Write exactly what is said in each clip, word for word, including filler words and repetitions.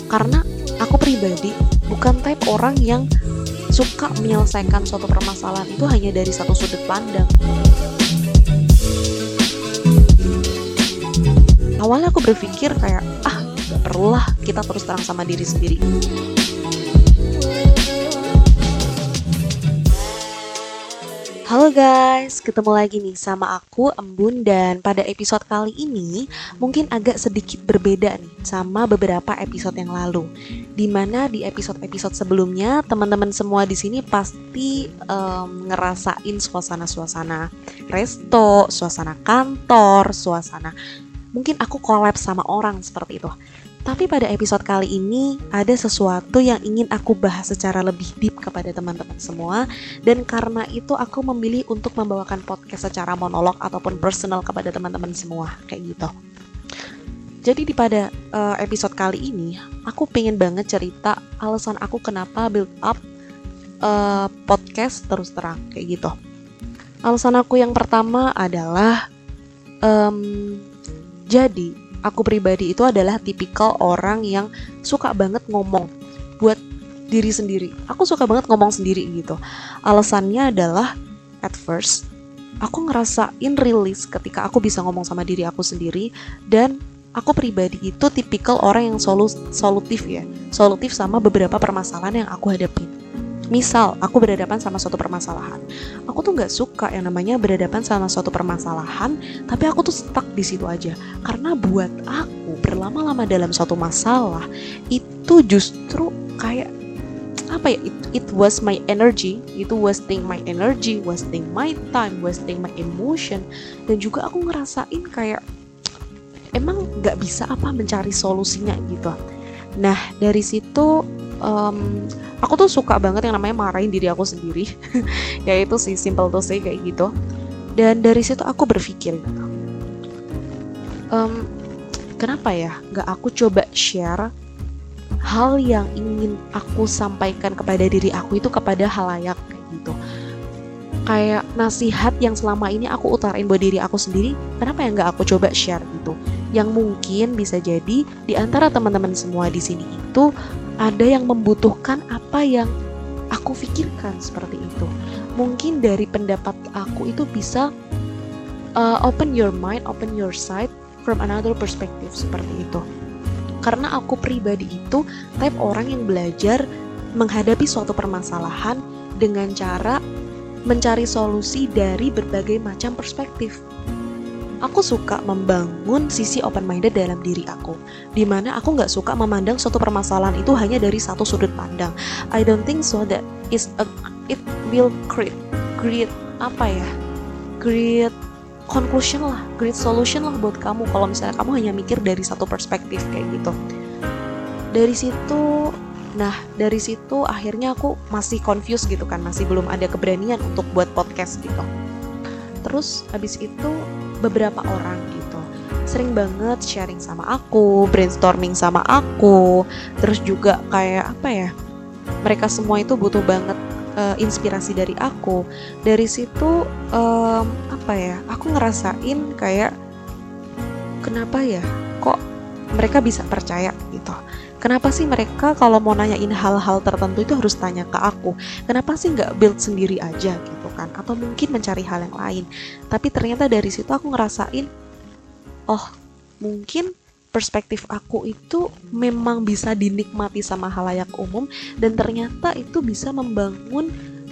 Karena aku pribadi bukan type orang yang suka menyelesaikan suatu permasalahan itu hanya dari satu sudut pandang. Awalnya aku berpikir kayak, ah gak perlulah kita terus terang sama diri sendiri. Halo guys, ketemu lagi nih sama aku Embun, dan pada episode kali ini mungkin agak sedikit berbeda nih sama beberapa episode yang lalu. Dimana di episode-episode sebelumnya teman-teman semua di sini pasti um, ngerasain suasana-suasana resto, suasana kantor, suasana mungkin aku collab sama orang seperti itu. Tapi pada episode kali ini ada sesuatu yang ingin aku bahas secara lebih deep kepada teman-teman semua. Dan karena itu aku memilih untuk membawakan podcast secara monolog ataupun personal kepada teman-teman semua, kayak gitu. Jadi di pada uh, episode kali ini aku pengen banget cerita alasan aku kenapa build up uh, podcast terus terang, kayak gitu. Alasan aku yang pertama adalah um, Jadi aku pribadi itu adalah tipikal orang yang suka banget ngomong buat diri sendiri. Aku suka banget ngomong sendiri gitu. Alasannya adalah at first aku ngerasain release ketika aku bisa ngomong sama diri aku sendiri. Dan aku pribadi itu tipikal orang yang solu- solutif ya. Solutif sama beberapa permasalahan yang aku hadapin. Misal, aku berhadapan sama suatu permasalahan. Aku tuh gak suka yang namanya berhadapan sama suatu permasalahan, tapi aku tuh stuck di situ aja. Karena buat aku, berlama-lama dalam suatu masalah, itu justru kayak, apa ya, it, it was my energy, itu wasting my energy, wasting my time, wasting my emotion. Dan juga aku ngerasain kayak, emang gak bisa apa mencari solusinya gitu. Nah, dari situ, Um, aku tuh suka banget yang namanya marahin diri aku sendiri. Ya itu sih, simple to say kayak gitu. Dan dari situ aku berpikir gitu, um, kenapa ya gak aku coba share hal yang ingin aku sampaikan kepada diri aku itu kepada halayak, kayak gitu. Kayak nasihat yang selama ini aku utarain buat diri aku sendiri, kenapa ya gak aku coba share gitu. Yang mungkin bisa jadi di antara teman-teman semua di sini itu ada yang membutuhkan apa yang aku pikirkan seperti itu. Mungkin dari pendapat aku itu bisa uh, open your mind, open your sight from another perspective seperti itu. Karena aku pribadi itu type orang yang belajar menghadapi suatu permasalahan dengan cara mencari solusi dari berbagai macam perspektif. Aku suka membangun sisi open-minded dalam diri aku, dimana aku gak suka memandang suatu permasalahan itu hanya dari satu sudut pandang. I don't think so that is a, it will create, create apa ya, create conclusion lah, create solution lah buat kamu kalau misalnya kamu hanya mikir dari satu perspektif kayak gitu. Dari situ, nah dari situ akhirnya aku masih confused gitu kan, masih belum ada keberanian untuk buat podcast gitu. Terus habis itu beberapa orang gitu sering banget sharing sama aku, brainstorming sama aku, terus juga kayak apa ya, mereka semua itu butuh banget uh, inspirasi dari aku. Dari situ um, apa ya, aku ngerasain kayak kenapa ya kok mereka bisa percaya gitu. Kenapa sih mereka kalau mau nanyain hal-hal tertentu itu harus tanya ke aku? Kenapa sih nggak build sendiri aja gitu kan? Atau mungkin mencari hal yang lain? Tapi ternyata dari situ aku ngerasain, oh mungkin perspektif aku itu memang bisa dinikmati sama halayak umum. Dan ternyata itu bisa membangun,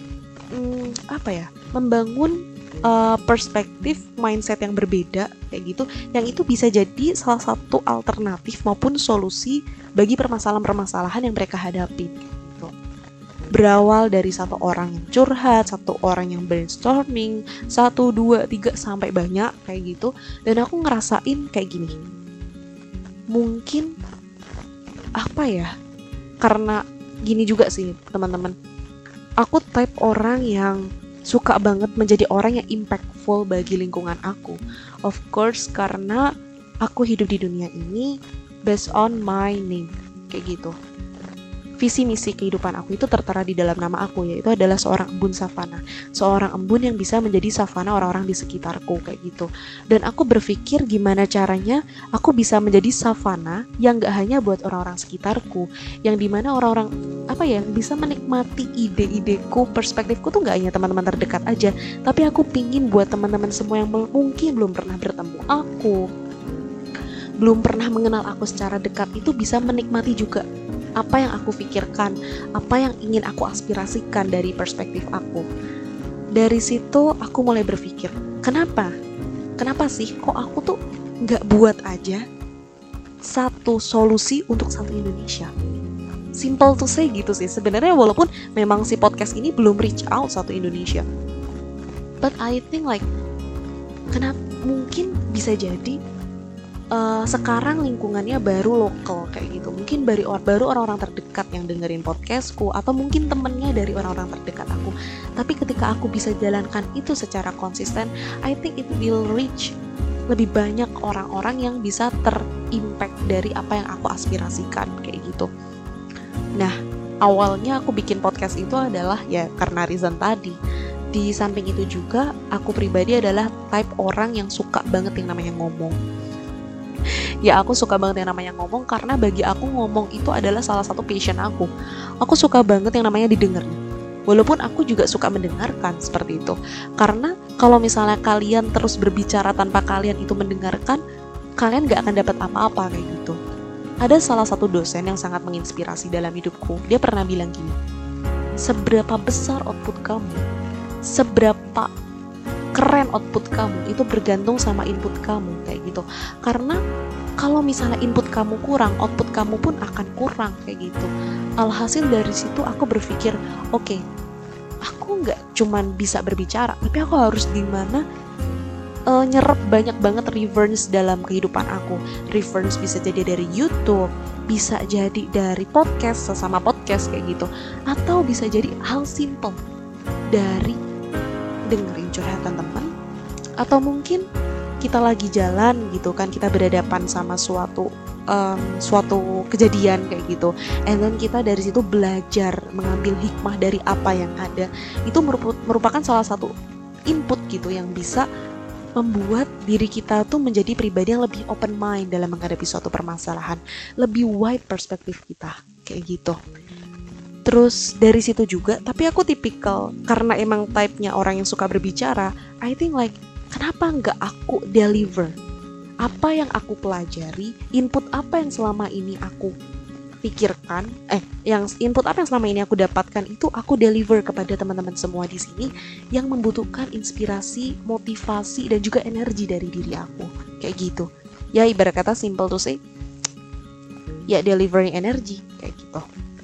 hmm, apa ya, membangun Uh, perspektif mindset yang berbeda kayak gitu, yang itu bisa jadi salah satu alternatif maupun solusi bagi permasalahan-permasalahan yang mereka hadapi gitu. Berawal dari satu orang yang curhat, satu orang yang brainstorming, satu, dua, tiga, sampai banyak kayak gitu. Dan aku ngerasain kayak gini, mungkin apa ya, karena gini juga sih teman-teman, aku type orang yang suka banget menjadi orang yang impactful bagi lingkungan aku. Of course karena aku hidup di dunia ini based on my name, kayak gitu. visi misi kehidupan aku itu tertera di dalam nama aku, yaitu adalah seorang embun savana, seorang embun yang bisa menjadi savana orang-orang di sekitarku kayak gitu. Dan aku berpikir gimana caranya aku bisa menjadi savana yang gak hanya buat orang-orang sekitarku, yang dimana orang-orang apa ya bisa menikmati ide-ideku, perspektifku tuh gak hanya teman-teman terdekat aja, tapi aku pingin buat teman-teman semua yang mungkin belum pernah bertemu aku, belum pernah mengenal aku secara dekat, itu bisa menikmati juga apa yang aku pikirkan, apa yang ingin aku aspirasikan dari perspektif aku. Dari situ aku mulai berpikir, kenapa? Kenapa sih kok aku tuh gak buat aja satu solusi untuk satu Indonesia? Simple to say gitu sih sebenarnya, walaupun memang si podcast ini belum reach out satu Indonesia. But I think like, kenapa mungkin bisa jadi Uh, sekarang lingkungannya baru lokal kayak gitu, mungkin baru, baru orang-orang terdekat yang dengerin podcastku, atau mungkin temennya dari orang-orang terdekat aku. Tapi ketika aku bisa jalankan itu secara konsisten, I think it will reach lebih banyak orang-orang yang bisa terimpact dari apa yang aku aspirasikan kayak gitu. Nah, awalnya aku bikin podcast itu adalah ya karena reason tadi. Di samping itu juga aku pribadi adalah type orang yang suka banget yang namanya ngomong. Ya aku suka banget yang namanya ngomong, karena bagi aku ngomong itu adalah salah satu passion aku. Aku suka banget yang namanya didengar. Walaupun aku juga suka mendengarkan seperti itu. Karena kalau misalnya kalian terus berbicara tanpa kalian itu mendengarkan, kalian gak akan dapat apa-apa kayak gitu. Ada salah satu dosen yang sangat menginspirasi dalam hidupku. Dia pernah bilang gini, seberapa besar output kamu, seberapa keren output kamu, itu bergantung sama input kamu kayak gitu. Karena kalau misalnya input kamu kurang, output kamu pun akan kurang kayak gitu. Alhasil dari situ aku berpikir, oke, okay, aku nggak cuman bisa berbicara, tapi aku harus gimana uh, nyerap banyak banget reference dalam kehidupan aku. Reference bisa jadi dari YouTube, bisa jadi dari podcast, sesama podcast kayak gitu, atau bisa jadi hal simple dari dengerin curhatan teman, atau mungkin kita lagi jalan gitu kan, kita berhadapan sama suatu um, suatu kejadian kayak gitu, and then kita dari situ belajar mengambil hikmah dari apa yang ada. Itu merupakan salah satu input gitu yang bisa membuat diri kita tuh menjadi pribadi yang lebih open mind dalam menghadapi suatu permasalahan, lebih wide perspektif kita kayak gitu. Terus dari situ juga, tapi aku tipikal karena emang type-nya orang yang suka berbicara, I think like, kenapa nggak aku deliver apa yang aku pelajari, input apa yang selama ini aku pikirkan, eh, yang input apa yang selama ini aku dapatkan itu aku deliver kepada teman-teman semua di sini yang membutuhkan inspirasi, motivasi dan juga energi dari diri aku, kayak gitu. Ya ibarat kata simple to say, ya delivering energi kayak gitu.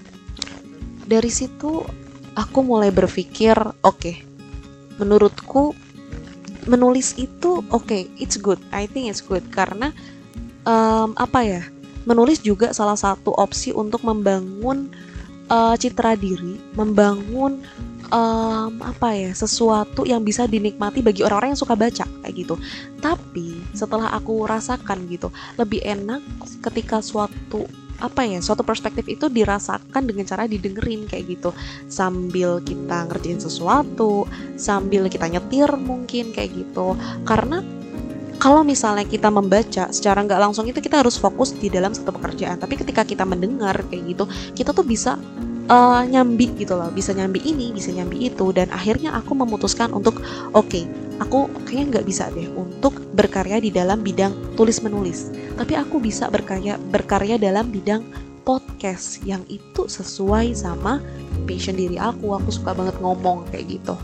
Dari situ aku mulai berpikir, oke, okay, menurutku menulis itu oke, okay, it's good, I think it's good, karena um, apa ya, menulis juga salah satu opsi untuk membangun uh, citra diri, membangun um, apa ya, sesuatu yang bisa dinikmati bagi orang-orang yang suka baca kayak gitu. Tapi setelah aku rasakan gitu, lebih enak ketika suatu apa ya, suatu perspektif itu dirasakan dengan cara didengerin kayak gitu, sambil kita ngerjain sesuatu, sambil kita nyetir mungkin kayak gitu. Karena kalau misalnya kita membaca secara nggak langsung itu kita harus fokus di dalam satu pekerjaan, tapi ketika kita mendengar kayak gitu, kita tuh bisa uh, nyambi gitu loh, bisa nyambi ini, bisa nyambi itu. Dan akhirnya aku memutuskan untuk oke, okay, aku kayaknya nggak bisa deh untuk berkarya di dalam bidang tulis menulis, tapi aku bisa berkarya berkarya dalam bidang podcast yang itu sesuai sama passion diri aku. Aku suka banget ngomong kayak gitu.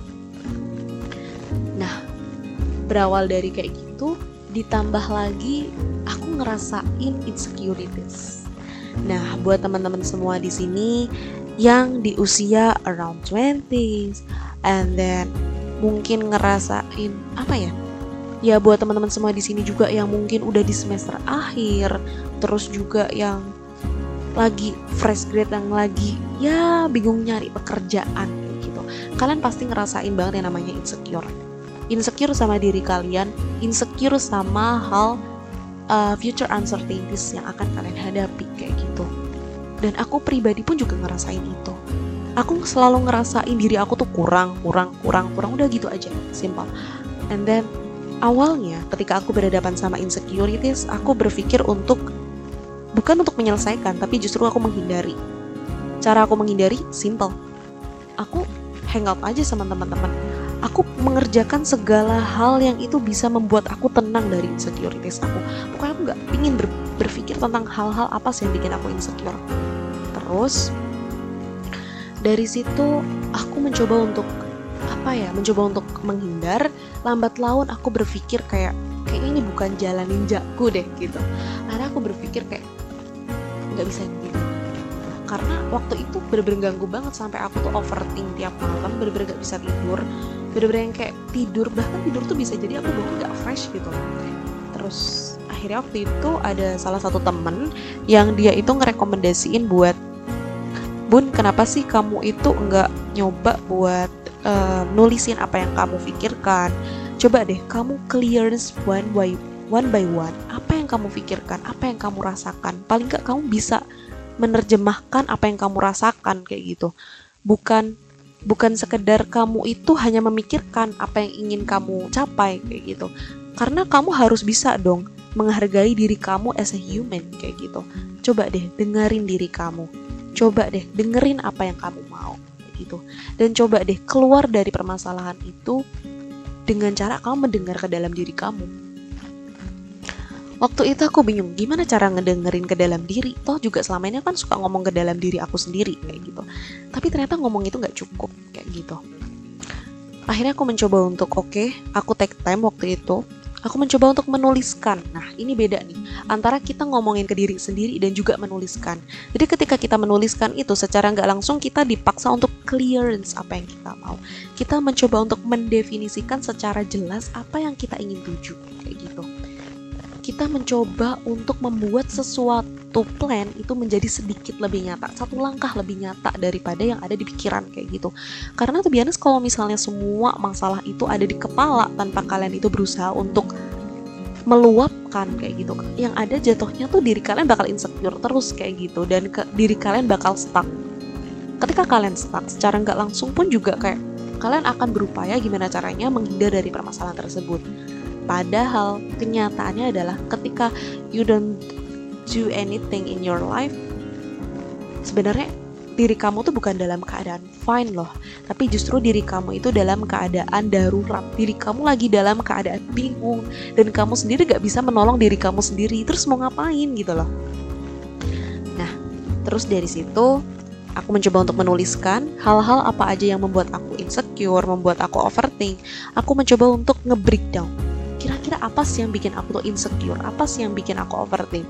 Nah, berawal dari kayak gitu, ditambah lagi aku ngerasain insecurities. Nah, buat teman-teman semua di sini yang di usia around twenties and then mungkin ngerasain apa ya? Ya buat teman-teman semua di sini juga yang mungkin udah di semester akhir, terus juga yang lagi fresh grade, yang lagi ya bingung nyari pekerjaan kayak gitu. Kalian pasti ngerasain banget yang namanya insecure. Insecure sama diri kalian, insecure sama hal uh, future uncertainties yang akan kalian hadapi kayak gitu. Dan aku pribadi pun juga ngerasain itu. Aku selalu ngerasain diri aku tuh kurang, kurang, kurang, kurang, udah gitu aja, simple. And then awalnya ketika aku berhadapan sama insecurities, aku berpikir untuk bukan untuk menyelesaikan, tapi justru aku menghindari. Cara aku menghindari simple. Aku hangout aja sama teman-teman. Aku mengerjakan segala hal yang itu bisa membuat aku tenang dari insecurities aku. Pokoknya aku gak ingin ber- berpikir tentang hal-hal apa sih yang bikin aku insecure. Terus dari situ aku mencoba untuk apa ya, mencoba untuk menghindar. Lambat laun aku berpikir kayak kayaknya ini bukan jalan ninjaku deh gitu. Karena aku berpikir kayak nggak bisa gitu. Karena waktu itu bener-bener ganggu banget sampai aku tuh overthink tiap malam, bener-bener gak bisa tidur, bener-bener yang kayak tidur, bahkan tidur tuh bisa jadi aku bangun gak fresh gitu. Terus akhirnya waktu itu ada salah satu temen yang dia itu ngerekomendasiin buat, Bun, kenapa sih kamu itu nggak nyoba buat uh, nulisin apa yang kamu pikirkan? Coba deh kamu clearance one by one by one. Apa yang kamu pikirkan? Apa yang kamu rasakan? Paling nggak kamu bisa menerjemahkan apa yang kamu rasakan kayak gitu. Bukan bukan sekedar kamu itu hanya memikirkan apa yang ingin kamu capai kayak gitu. Karena kamu harus bisa dong menghargai diri kamu as a human kayak gitu. Coba deh dengerin diri kamu. Coba deh dengerin apa yang kamu mau kayak gitu. Dan coba deh keluar dari permasalahan itu dengan cara kamu mendengar ke dalam diri kamu. Waktu itu aku bingung gimana cara ngedengerin ke dalam diri. Toh juga selama ini kan suka ngomong ke dalam diri aku sendiri kayak gitu. Tapi ternyata ngomong itu gak cukup kayak gitu. Akhirnya aku mencoba untuk oke, okay, aku take time waktu itu. Aku mencoba untuk menuliskan. Nah ini beda nih antara kita ngomongin ke diri sendiri dan juga menuliskan. Jadi ketika kita menuliskan itu secara gak langsung kita dipaksa untuk clearance apa yang kita mau. Kita mencoba untuk mendefinisikan secara jelas apa yang kita ingin tuju kayak gitu. Kita mencoba untuk membuat sesuatu plan itu menjadi sedikit lebih nyata, satu langkah lebih nyata daripada yang ada di pikiran kayak gitu. Karena tuh biasanya kalau misalnya semua masalah itu ada di kepala tanpa kalian itu berusaha untuk meluapkan kayak gitu, yang ada jatuhnya tuh diri kalian bakal insecure terus kayak gitu, dan ke, diri kalian bakal stuck. Ketika kalian stuck, secara nggak langsung pun juga kayak kalian akan berupaya gimana caranya menghindar dari permasalahan tersebut. Padahal kenyataannya adalah ketika you don't do anything in your life, sebenarnya diri kamu tuh bukan dalam keadaan fine loh, tapi justru diri kamu itu dalam keadaan darurat. Diri kamu lagi dalam keadaan bingung dan kamu sendiri gak bisa menolong diri kamu sendiri. Terus mau ngapain gitu loh. Nah, terus dari situ aku mencoba untuk menuliskan hal-hal apa aja yang membuat aku insecure, membuat aku overthink. Aku mencoba untuk nge-breakdown. Kira-kira apa sih yang bikin aku tuh insecure? Apa sih yang bikin aku overthink?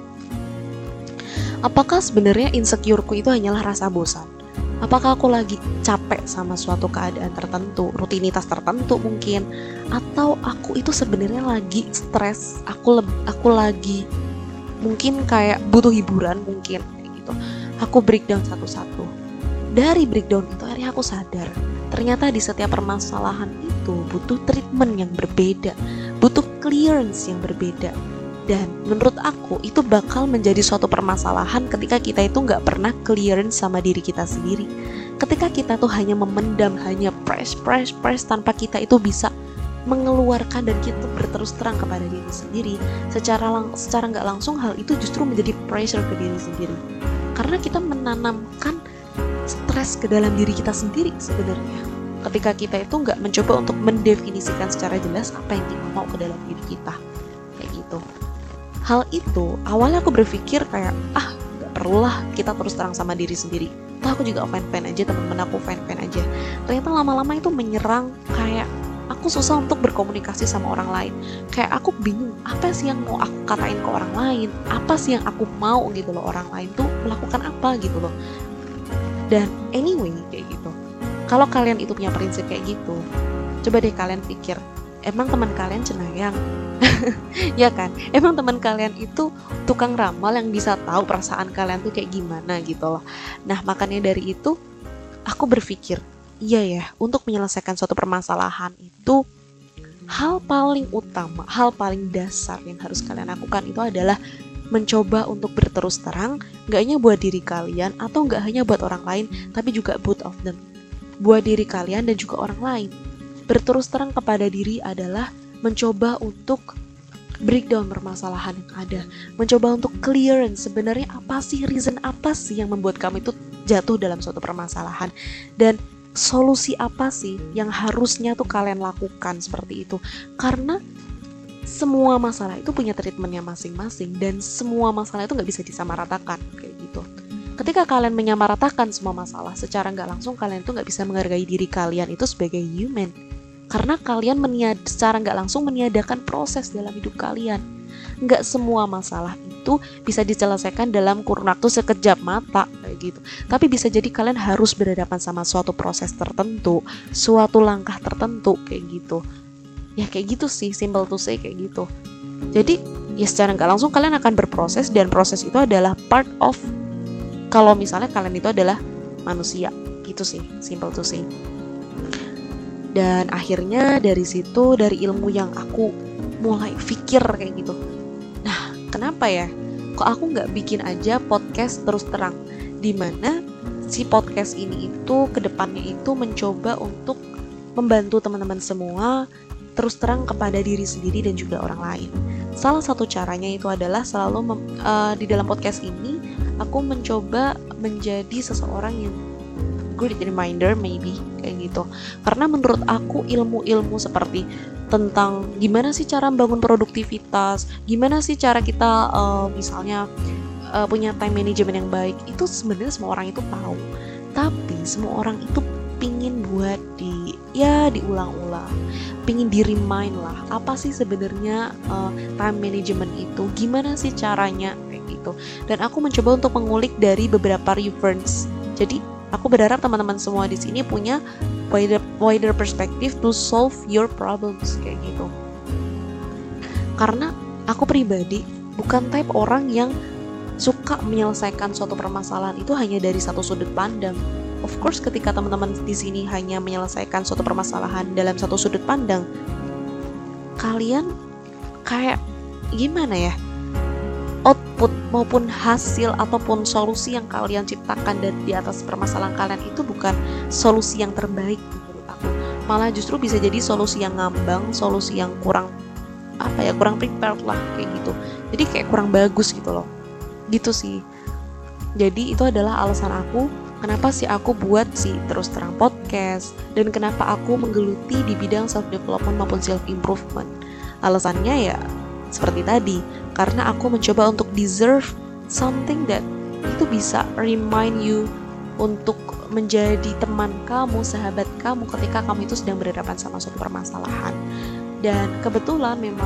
Apakah sebenarnya insecureku itu hanyalah rasa bosan? Apakah aku lagi capek sama suatu keadaan tertentu, rutinitas tertentu mungkin? Atau aku itu sebenarnya lagi stres, aku le- aku lagi mungkin kayak butuh hiburan mungkin kayak gitu. Aku breakdown satu-satu. Dari breakdown itu akhirnya aku sadar, ternyata di setiap permasalahan itu butuh treatment yang berbeda, butuh clearance yang berbeda. Dan menurut aku itu bakal menjadi suatu permasalahan ketika kita itu gak pernah clearance sama diri kita sendiri. Ketika kita tuh hanya memendam, hanya press, press, press tanpa kita itu bisa mengeluarkan dan kita berterus terang kepada diri sendiri, secara lang- secara gak langsung hal itu justru menjadi pressure ke diri sendiri. Karena kita menanamkan stres ke dalam diri kita sendiri sebenarnya. Ketika kita itu gak mencoba untuk mendefinisikan secara jelas apa yang kita mau ke dalam diri kita. Kayak gitu. Hal itu awalnya aku berpikir kayak ah gak perlulah kita terus terang sama diri sendiri. Toh aku juga fine-fine aja, teman-teman aku fine-fine aja. Ternyata lama-lama itu menyerang, kayak aku susah untuk berkomunikasi sama orang lain. Kayak aku bingung apa sih yang mau aku katain ke orang lain, apa sih yang aku mau gitu loh, orang lain tuh melakukan apa gitu loh. Dan anyway kayak gitu. Kalau kalian itu punya prinsip kayak gitu, coba deh kalian pikir, emang teman kalian cenayang? Ya kan, emang teman kalian itu tukang ramal yang bisa tahu perasaan kalian tuh kayak gimana gitu loh. Nah makanya dari itu aku berpikir, iya ya, untuk menyelesaikan suatu permasalahan itu hal paling utama, hal paling dasar yang harus kalian lakukan itu adalah mencoba untuk berterus terang, gak hanya buat diri kalian atau gak hanya buat orang lain, tapi juga both of them. Buat diri kalian dan juga orang lain. Berterus terang kepada diri adalah mencoba untuk breakdown permasalahan yang ada, mencoba untuk clearance sebenarnya apa sih, reason apa sih yang membuat kamu itu jatuh dalam suatu permasalahan, dan solusi apa sih yang harusnya tuh kalian lakukan seperti itu. Karena semua masalah itu punya treatmentnya masing-masing dan semua masalah itu gak bisa disamaratakan kayak gitu. Ketika kalian menyamaratakan semua masalah, secara gak langsung kalian tuh gak bisa menghargai diri kalian itu sebagai human. Karena kalian meniad, secara gak langsung meniadakan proses dalam hidup kalian. Gak semua masalah itu bisa diselesaikan dalam kurun waktu sekejap mata kayak gitu. Tapi bisa jadi kalian harus berhadapan sama suatu proses tertentu, suatu langkah tertentu kayak gitu. Ya kayak gitu sih, simple to say kayak gitu. Jadi ya secara gak langsung kalian akan berproses, dan proses itu adalah part of, kalau misalnya kalian itu adalah manusia gitu sih, simple to say. Dan akhirnya dari situ, dari ilmu yang aku mulai pikir kayak gitu, nah kenapa ya kok aku gak bikin aja podcast terus terang, dimana si podcast ini itu kedepannya itu mencoba untuk membantu teman-teman semua terus terang kepada diri sendiri dan juga orang lain. Salah satu caranya itu adalah selalu mem, uh, di dalam podcast ini aku mencoba menjadi seseorang yang good reminder maybe kayak gitu. Karena menurut aku ilmu-ilmu seperti tentang gimana sih cara membangun produktivitas, gimana sih cara kita uh, misalnya uh, punya time management yang baik, itu sebenarnya semua orang itu tahu. Tapi semua orang itu pingin buat di ya diulang-ulang, pingin di remind lah apa sih sebenarnya uh, time management itu, gimana sih caranya kayak gitu. Dan aku mencoba untuk mengulik dari beberapa reference. Jadi aku berharap teman-teman semua di sini punya wider wider perspective to solve your problems kayak gitu. Karena aku pribadi bukan type orang yang suka menyelesaikan suatu permasalahan itu hanya dari satu sudut pandang. Of course, ketika teman-teman di sini hanya menyelesaikan suatu permasalahan dalam satu sudut pandang, kalian kayak gimana ya? Output maupun hasil ataupun solusi yang kalian ciptakan dari di atas permasalahan kalian itu bukan solusi yang terbaik menurut aku. Malah justru bisa jadi solusi yang ngambang, solusi yang kurang apa ya, kurang prepared lah kayak gitu. Jadi kayak kurang bagus gitu loh. Gitu sih. Jadi itu adalah alasan aku kenapa sih aku buat si terus terang podcast, dan kenapa aku menggeluti di bidang self development maupun self improvement. Alasannya ya seperti tadi, karena aku mencoba untuk deserve something that itu bisa remind you untuk menjadi teman kamu, sahabat kamu ketika kamu itu sedang berhadapan sama suatu permasalahan. Dan kebetulan memang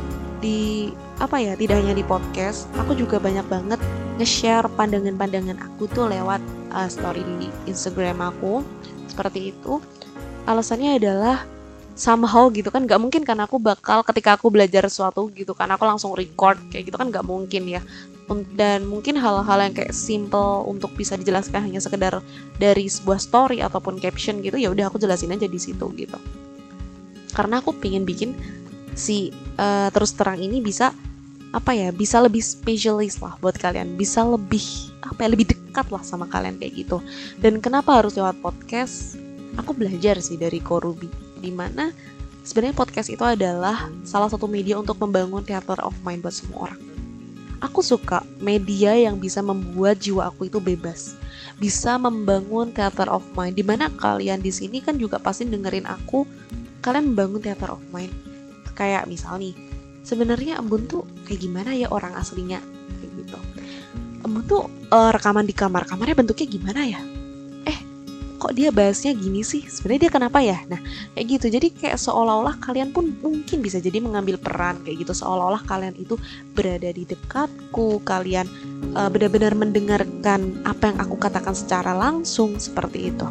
di apa ya, tidak hanya di podcast, aku juga banyak banget nge-share pandangan-pandangan aku tuh lewat uh, story di Instagram aku seperti itu. Alasannya adalah somehow gitu kan, gak mungkin kan aku bakal ketika aku belajar sesuatu gitu kan aku langsung record kayak gitu kan, gak mungkin ya. Dan mungkin hal-hal yang kayak simple untuk bisa dijelaskan hanya sekedar dari sebuah story ataupun caption gitu, ya udah aku jelasin aja di situ gitu. Karena aku pengen bikin si uh, terus terang ini bisa apa ya, bisa lebih specialist lah buat kalian, bisa lebih apa ya, lebih dekat lah sama kalian kayak gitu. Dan kenapa harus lewat podcast? Aku belajar sih dari Korubi, dimana sebenarnya podcast itu adalah salah satu media untuk membangun theater of mind buat semua orang. Aku suka media yang bisa membuat jiwa aku itu bebas, bisa membangun theater of mind, dimana kalian di sini kan juga pasti dengerin aku, kalian membangun theater of mind. Kayak misal nih, sebenarnya Embun tuh kayak gimana ya orang aslinya kayak gitu. Embun tuh uh, rekaman di kamar, kamarnya bentuknya gimana ya? Eh, kok dia bahasnya gini sih? Sebenarnya dia kenapa ya? Nah, kayak gitu. Jadi kayak seolah-olah kalian pun mungkin bisa jadi mengambil peran kayak gitu. Seolah-olah kalian itu berada di dekatku, kalian uh, benar-benar mendengarkan apa yang aku katakan secara langsung seperti itu.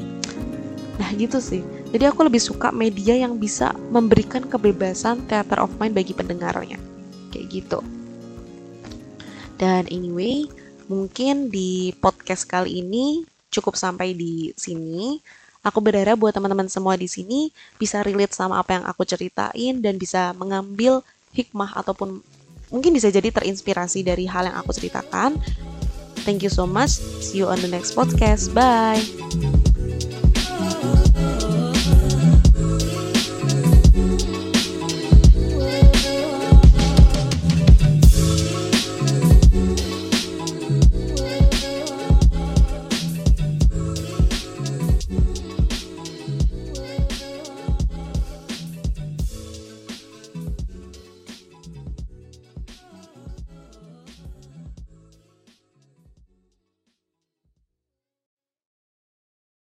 Nah, gitu sih. Jadi aku lebih suka media yang bisa memberikan kebebasan theater of mind bagi pendengarnya. Kayak gitu. Dan anyway, mungkin di podcast kali ini cukup sampai di sini. Aku berharap buat teman-teman semua di sini bisa relate sama apa yang aku ceritain dan bisa mengambil hikmah ataupun mungkin bisa jadi terinspirasi dari hal yang aku ceritakan. Thank you so much. See you on the next podcast. Bye.